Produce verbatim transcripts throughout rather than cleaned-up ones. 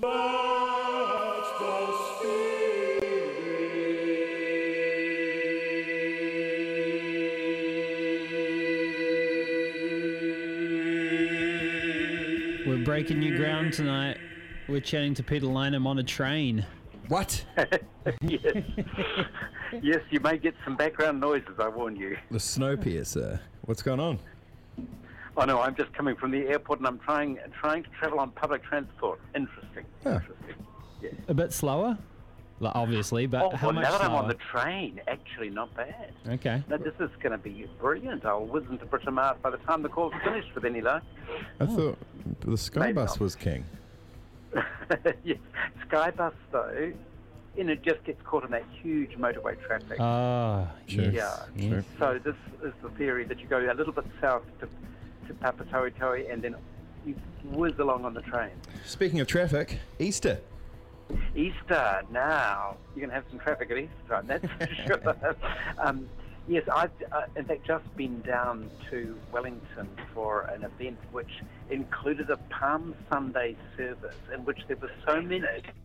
We're breaking new ground tonight. We're chatting to Peter Lynham on a train. What? Yes. Yes, you may get some background noises, I warn you. The Snowpiercer. What's going on? Oh no, I'm just coming from the airport and I'm trying trying to travel on public transport. Interesting. Oh. Interesting. Yes. A bit slower, like, obviously, but Oh, how well, much now that slower? I'm on the train, actually not bad. Okay. No, this is going to be brilliant. I'll whiz into Britomart by the time the call's finished with any luck. I thought the Skybus Maybe not. was king. Yes. Skybus, though, you know, just gets caught in that huge motorway traffic. Ah, Sure. yes. Yeah. yes. So this is the theory that you go a little bit south to, to Papatoetoe and then you whiz along on the train. Speaking of traffic, Easter. Easter, now you're going to have some traffic at Easter time, that's for sure. um, yes, I've uh, in fact just been down to Wellington for an event which included a Palm Sunday service in which there were so many,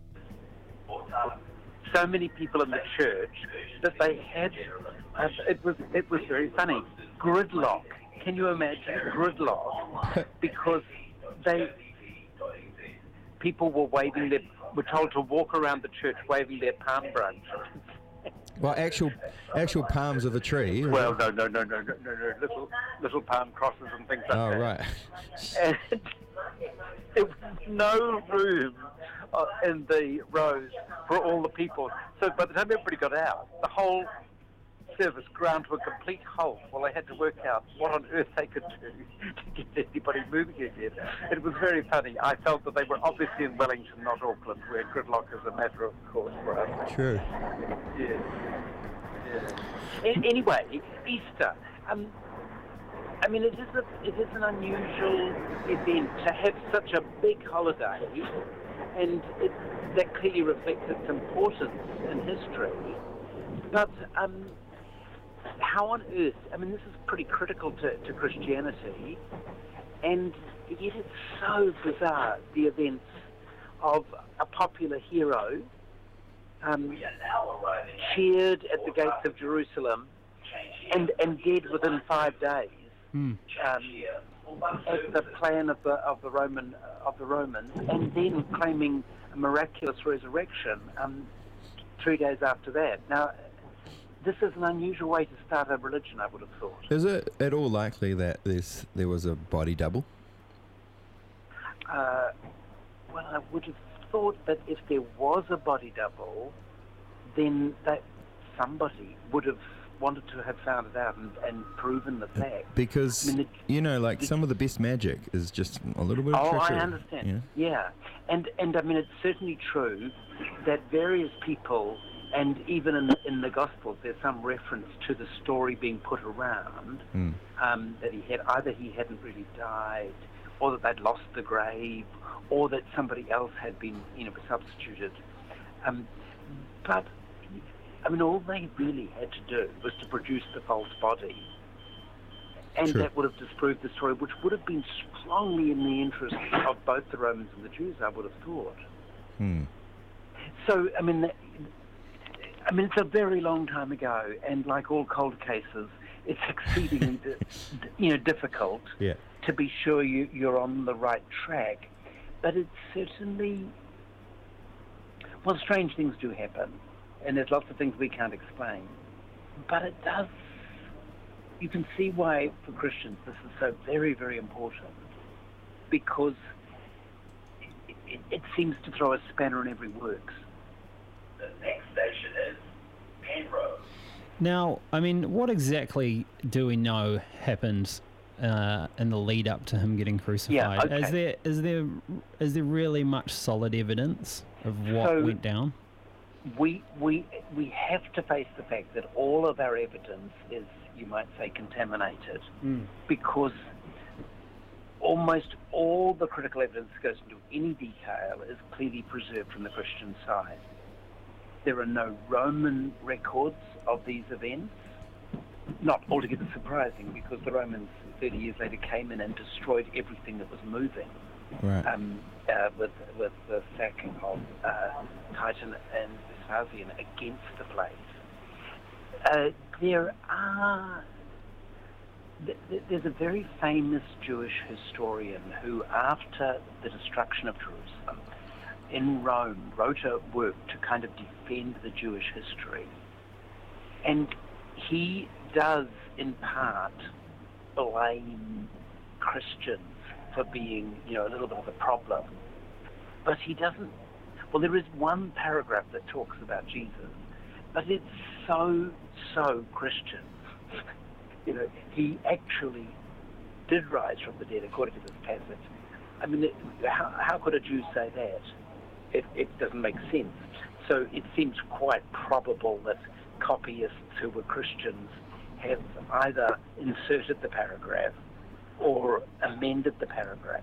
so many people in the church that they had. Uh, it was it was very funny. Gridlock. Can you imagine gridlock? Because they people were waving their. Were told to walk around the church waving their palm branches. Well, actual actual palms of a tree. or- Well, no, no, no, no, no, no, no, little little palm crosses and things like Oh, that. right. And there was no room uh, in the rows for all the people. So by the time everybody got out, the whole service ground to a complete halt while they had to work out what on earth they could do to get anybody moving again. It was very funny. I felt that they were obviously in Wellington, not Auckland, where gridlock is a matter of course for us. True. Yes. Yes. A- anyway, Easter. Um, I mean, it is a, it is an unusual event to have such a big holiday, and it, that clearly reflects its importance in history. But um, how on earth? I mean, this is pretty critical to, to Christianity, and yet it's so bizarre. The events of a popular hero um, cheered at the gates of Jerusalem and, and dead within five days. Hmm. Um, at the plan of the of the Roman of the Romans, and then claiming a miraculous resurrection um, three days after that. Now, this is an unusual way to start a religion, I would have thought. Is it at all likely that there's there was a body double? Uh, well, I would have thought that if there was a body double, then that somebody would have wanted to have found it out and, and proven the fact. Because, I mean, the- you know, like the- some of the best magic is just a little bit of Oh, trickery. I understand. you know? Yeah, and and I mean it's certainly true that various people, and even in the, in the Gospels, there's some reference to the story being put around Mm. um, that he had either he hadn't really died, or that they'd lost the grave, or that somebody else had been, you know, substituted. Um, but I mean, all they really had to do was to produce the false body. And True. that would have disproved the story, which would have been strongly in the interest of both the Romans and the Jews, I would have thought. Hmm. So, I mean, that- I mean, it's a very long time ago, and like all cold cases, it's exceedingly, di- di- you know, difficult Yeah. to be sure you, you're on the right track. But it's certainly, well, strange things do happen, and there's lots of things we can't explain. But it does, you can see why for Christians this is so very, very important, because it, it, it seems to throw a spanner in every works. The next station is Penrose. Now, I mean, what exactly do we know happened uh, in the lead up to him getting crucified? Yeah, okay. Is there is there is there really much solid evidence of what So- went down? We, we, we have to face the fact that all of our evidence is, you might say, contaminated, Mm. because almost all the critical evidence that goes into any detail is clearly preserved from the Christian side. There are no Roman records of these events. Not altogether surprising, because the Romans thirty years later came in and destroyed everything that was moving. Right. um, uh, with with the sacking of uh, Titan and Vespasian against the place. Uh, there are th- th- there's a very famous Jewish historian who, after the destruction of Jerusalem in Rome, wrote a work to kind of defend the Jewish history, and he does in part blame Christians for being, you know, a little bit of a problem. But he doesn't, well, there is one paragraph that talks about Jesus, but it's so, so Christian. You know, he actually did rise from the dead, according to this passage. I mean, it, how, how could a Jew say that? It, it doesn't make sense. So it seems quite probable that copyists who were Christians have either inserted the paragraph or amended the paragraph.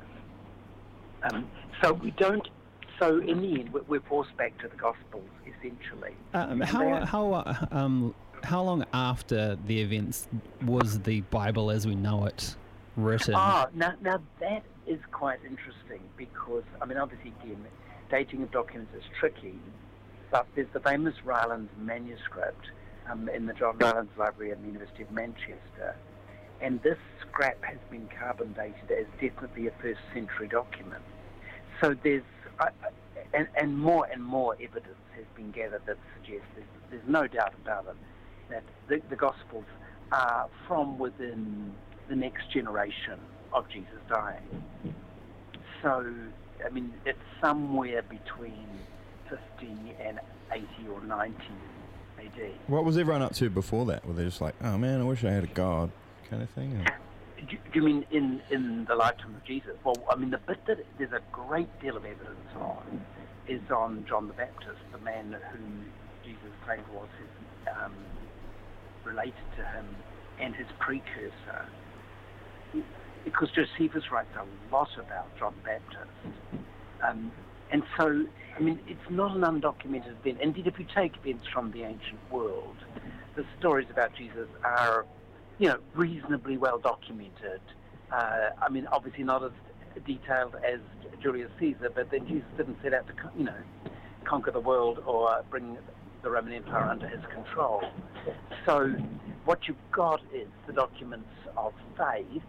Um, so we don't. So in the end, we're, we're forced back to the Gospels, essentially. Um, how how uh, um how long after the events was the Bible as we know it written? Ah, now now that is quite interesting because I mean, obviously, again, dating of documents is tricky, but there's the famous Rylands manuscript um, in the John Rylands Library at the University of Manchester. And this scrap has been carbon dated as definitely a first century document. So there's, uh, and, and more and more evidence has been gathered that suggests there's, there's no doubt about it, that the, the Gospels are from within the next generation of Jesus dying. So, I mean, it's somewhere between fifty and eighty or ninety A D. What was everyone up to before that? Were they just like, oh man, I wish I had a God kind of thing? Or? Do, do you mean in, in the lifetime of Jesus? Well, I mean, the bit that there's a great deal of evidence on is on John the Baptist, the man who Jesus claimed was his, um, related to him and his precursor. Because Josephus writes a lot about John the Baptist. Um, and so, I mean, it's not an undocumented event. Indeed, if you take events from the ancient world, the stories about Jesus are, you know, reasonably well documented. Uh, I mean, obviously not as detailed as Julius Caesar, but then Jesus didn't set out to, you know, conquer the world or bring the Roman Empire under his control. So what you've got is the documents of faith,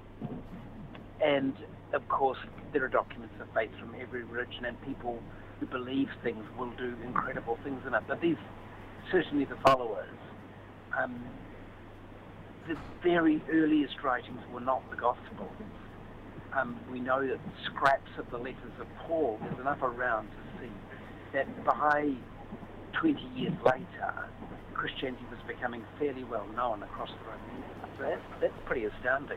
and of course there are documents of faith from every religion, and people who believe things will do incredible things in it. But these, certainly the followers, um, the very earliest writings were not the Gospels. Um, we know that scraps of the letters of Paul, there's enough around to see that by twenty years later, Christianity was becoming fairly well known across the Roman Empire. So that's, that's pretty astounding.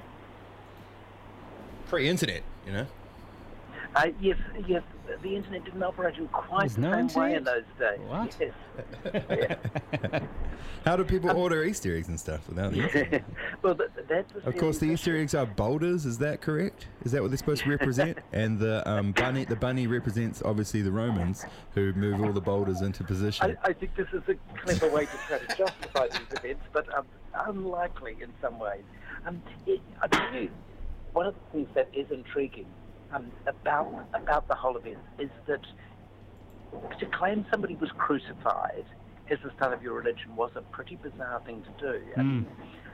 Pre-internet, you know? Uh, yes, yes, the internet didn't operate in quite There's the no same way in internet? those days. What? Yes. Yeah. How do people Um, order Easter eggs and stuff without the internet? Well, th- that's a Of course, the fairly Easter eggs are boulders. Is that correct? Is that what they're supposed to represent? And the um, bunny, the bunny represents obviously the Romans who move all the boulders into position. I, I think this is a clever way to try to justify these events, but um, unlikely in some ways. Um, it, I tell you, one of the things that is intriguing um, about about the whole event is that to claim somebody was crucified as the start of your religion was a pretty bizarre thing to do. I mean,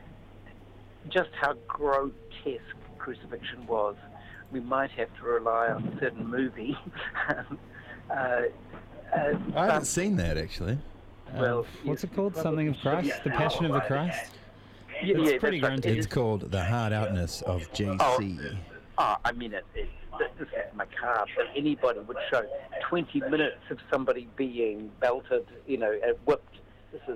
just how grotesque crucifixion was, we might have to rely on a certain movie. um, uh, uh, I haven't seen that actually. Well, Uh, what's yes, it called? Something of Christ? The Passion of the Christ? Yeah, It's yeah, pretty that's right. grungy. It's called The Hard Outness of J C. Oh, I mean, it, it, this is macabre. That anybody would show twenty minutes of somebody being belted, you know, and whipped. This is...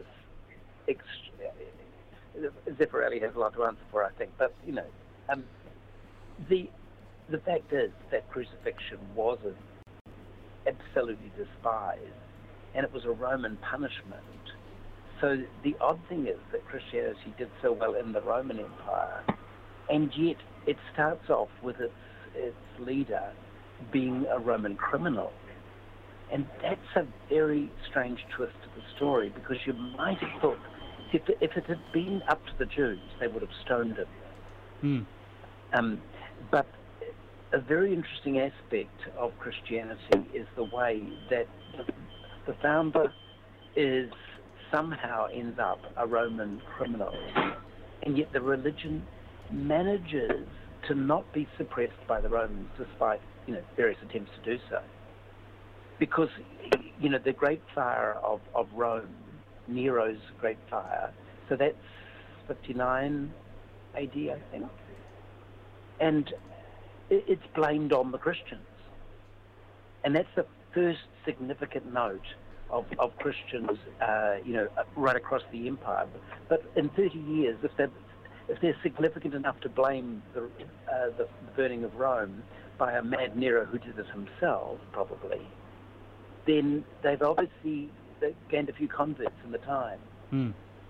Ext- Zeffirelli has a lot to answer for, I think. But, you know, um, the the fact is that crucifixion was absolutely despised, and it was a Roman punishment. So the odd thing is that Christianity did so well in the Roman Empire, and yet it starts off with its, its leader being a Roman criminal. And that's a very strange twist to the story, because you might have thought if, if it had been up to the Jews, they would have stoned him. Hmm. Um, but a very interesting aspect of Christianity is the way that the, the founder is somehow ends up a Roman criminal, and yet the religion manages to not be suppressed by the Romans, despite you know various attempts to do so. Because you know the Great Fire of, of Rome, Nero's Great Fire, so that's fifty-nine A D, I think, and it, it's blamed on the Christians, and that's the first significant note of, of Christians, uh, you know, right across the empire. But in thirty years, if they're if they're significant enough to blame the, uh, the burning of Rome by a mad Nero who did it himself, probably, then they've obviously gained a few converts in the time. Mm.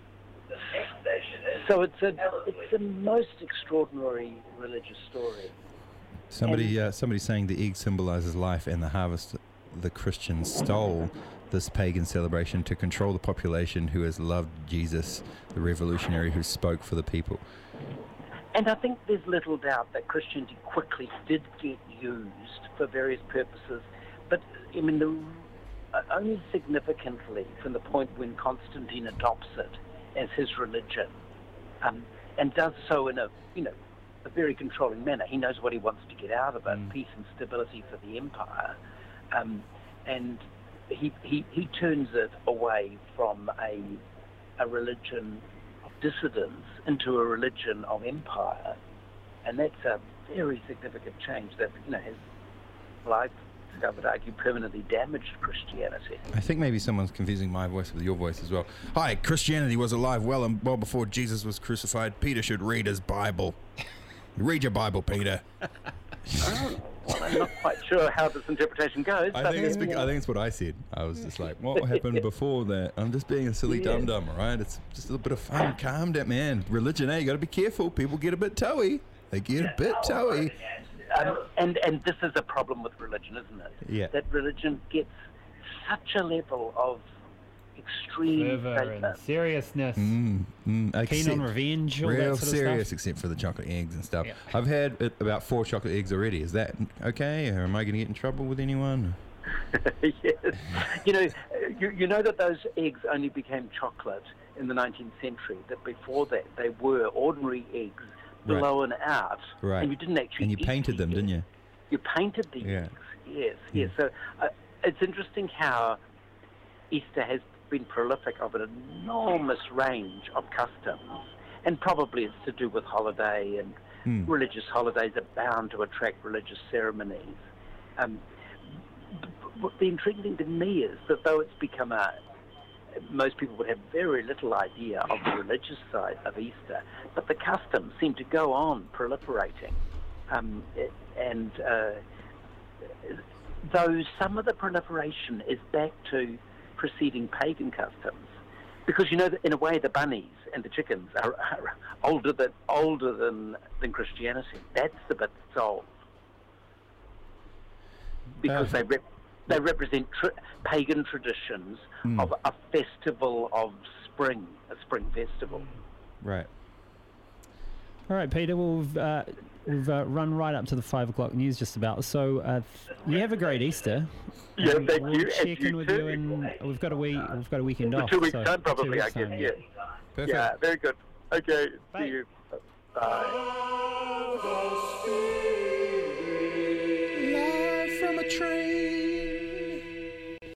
So it's a it's a most extraordinary religious story. Somebody, uh, somebody saying the egg symbolizes life and the harvest. The Christians stole this pagan celebration to control the population who has loved Jesus, the revolutionary who spoke for the people. And I think there's little doubt that Christianity quickly did get used for various purposes, but I mean, the, uh, only significantly from the point when Constantine adopts it as his religion, um, and does so in a you know a very controlling manner. He knows what he wants to get out of it: mm. peace and stability for the empire, um, and he, he he turns it away from a a religion of dissidence into a religion of empire, and that's a very significant change that you know has, well, I, I would argue, permanently damaged Christianity. I think maybe someone's confusing my voice with your voice as well. Hi, Christianity was alive well and well before Jesus was crucified. Peter should read his Bible. Read your Bible, Peter. Oh, well, I'm not quite sure how this interpretation goes. I but think it's then, bec- I think it's what I said. I was just like, what happened before that? I'm just being a silly Yeah. dum dum, all right? It's just a little bit of fun. Calm down, man. Religion, eh? You got to be careful. People get a bit toey. They get a bit toey. Um, and and this is a problem with religion, isn't it? Yeah. That religion gets such a level of extreme Fervour and statement. seriousness. Mm, mm, Keen except- on revenge, all Real that sort of serious, stuff. except for the chocolate eggs and stuff. Yeah. I've had uh, about four chocolate eggs already. Is that okay? Or am I going to get in trouble with anyone? Yes. You know, you, you know that those eggs only became chocolate in the nineteenth century. That before that they were ordinary eggs Right. blown out, Right. and you didn't actually. And you eat painted the them, didn't you? You painted the Yeah. eggs. Yes, yes. So uh, it's interesting how Easter has been prolific of an enormous range of customs, and probably it's to do with holiday and Hmm. religious holidays are bound to attract religious ceremonies. Um, b- b- the intriguing thing to me is that though it's become a, most people would have very little idea of the religious side of Easter, but the customs seem to go on proliferating. Um, it- and uh, though some of the proliferation is back to preceding pagan customs, because you know that in a way the bunnies and the chickens are, are older than older than than Christianity. That's the bit that's old, because Uh, they rep, they represent tr- pagan traditions Mm. of a festival of spring, a spring festival. Right. All right, Peter, well, we've, uh, we've uh, run right up to the five o'clock news just about. So uh, th- you have a great Easter. Yeah, And thank we'll you, and check in you with too. you, and we've got a week. We've got a weekend For off. two weeks so time, probably, two I weeks guess. time, Yeah. Perfect. Yeah, very good. Okay, Bye. see you. Bye. Live from a train.